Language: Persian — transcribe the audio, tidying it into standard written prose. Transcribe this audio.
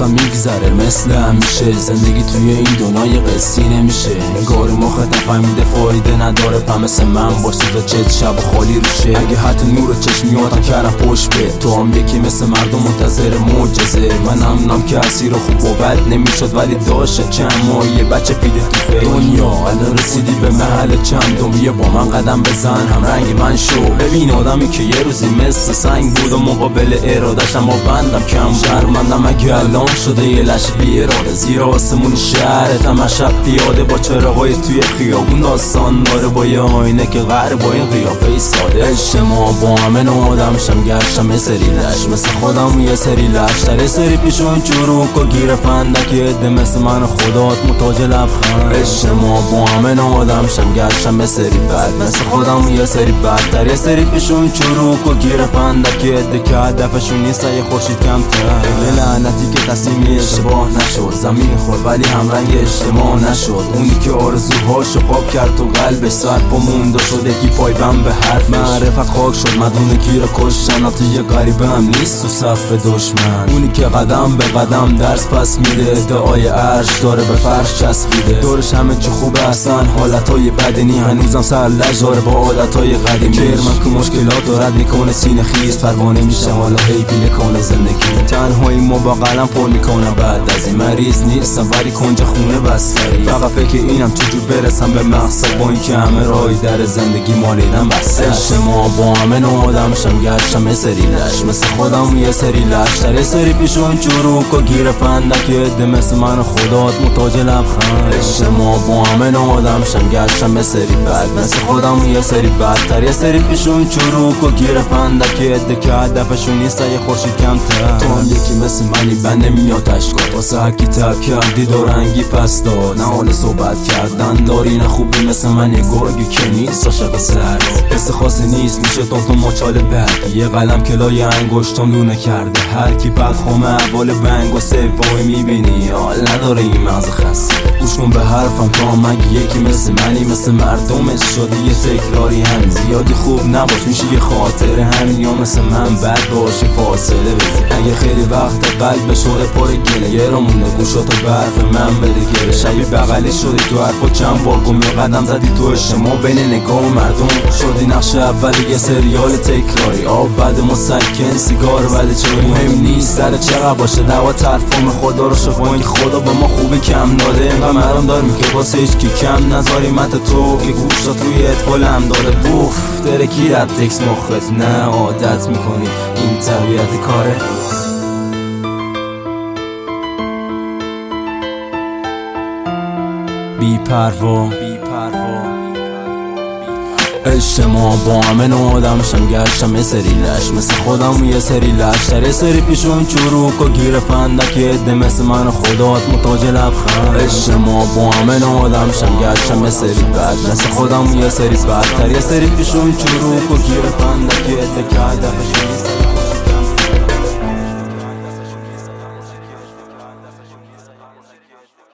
گفتم میگذره مثل همیشه. زندگی توی این دنیای قصی نمیشه، انگار مخت نفهمیده فایده نداره. پس مثل من باش تا چت شب خالی روشه. اگه حتی نور چشمیاتم کردم پشت به تو هم یکی مثل مردم منتظر معجزه. من هم که اسیر خوب و بد نمیشد ولی داشت چند ماهی بچه پیده تو دنیا. الان رسیدی به محل چندم، یه با من قدم بزن هم رنگ من شو. ببین آدمی که یه روزی مثل سنگ بود و مقابل اراده‌شم با بندم کم. شرمندم اگه الان شده یه لش بی اراده زیر آسمون شهرتم شب پیاده با چراغای توی خیابون. داستان داره با یه آینه که غر با این قیافه ساده. اجتماع با همه آدم شم گشتم یه سری لش مثل خودم یه سری لش تر یه سری پیشون چروک و گیر فندک عده مثل من خدات محتاج لبخند. اجتماع با همه آدم شم گشتم یه سری بد مثل خودم یه سری بدتر یه سری پیشون چروک و گیر فندک عده که هدفشون نیست یه خورشید کمتر. به لعنتی که تصمیمی اشتباه نشد زمین خورد ولی همرنگ اجتماع نشد. اونی که آرزوهاشو خواب کرد و قلبش سرپا مونده شد یکی پایبند به حرف معرفت خاک شد. مدونه گیر کشتن حتی یه غریبه هم نیست تو صف دشمن. اونی که قدم به قدم درس پس میده ادعای عرش داره به فرش چسبیده. دورش همه چی خوبه اصلا حالتهای بدنی هنوزم سر لج داره با عادتهای قدیمی. کرمن که مشکلات رو رد میکنه سینه خیز پروانه میشه حالا هی پیله کنه زندگی. تنهایی ما با قلم پر میکنم بعد از این مریض نیستم ولی کنج خونه بستری. فقط فکر اینم چجور برسم به مقصد با اینکه همه راهی در زندگی مالیدم بسته. اجتماع با همه آدم شم گشتم یه سری لش مثل خودم یه سری لش تر یه سری پیشون چروک و گیر فندک عده مثل من خدات محتاج لبخند. اجتماع با همه آدم شم گشتم یه سری بد مثل خودم یه سری بدتر یه سری پیشون چروک و گیر فندک عده که هدفشون نیست یه خورشید کمتر. تو هم یکی مثل منی بند نمیاد اشکات واسه هرکی تب کردی دورنگی پس داد. نه حال صحبت کردن داری نه خوبی مثل من یه گرگی که نیست عاشق سر. حس خاصی نیست میشه تو مچال برگی یه قلم کلای انگشتم لونه کرده. هر کی بد خومه اول بنگ و سوای میبینی حال نداره این مغز خسته. گوش کن به حرفم تو هم اگه یکی مثل منی مثل مردمش شدی یه تکراری هم زیادی خوب نباش میشه یه خاطره همین یا مثل من بد باشی فاصله بده. اگه خیلی وقت قلب شده پر گله یه را مونده گوشاتو برف من بده گره. شبیه بغلی شدی تو حرفا چند بار گم یه قدم زدی تو اجتماع بین نگاه و مردم. شدی نقش اولی یه سریال تکراری آب بعد مسکن سیگار ولی چرا مهم نیست سر چقدر باشه دوا ترفام خدا رو شفا. این خدا به ما خوبی کم داده اینقدر مرام داریم که واسه هیچ کی کم نذاری مت تو که گوشات روی اطفال هم داره. بوف درکی رد تکس مخت نه عادت میکنی این طبیعت کاره. بی پروا اجتماع با همه آدم شم گشتم یه سری لش مثل خودم یه سری لش تر یه سری پیشون چروک و گیر فندک عده مثل من خدات محتاج لبخند. اجتماع با همه آدم شم گشتم یه سری بد مثل خودم یه سری بدتر یه سری پیشون چروک و گیر فندک عده که هدفش نیست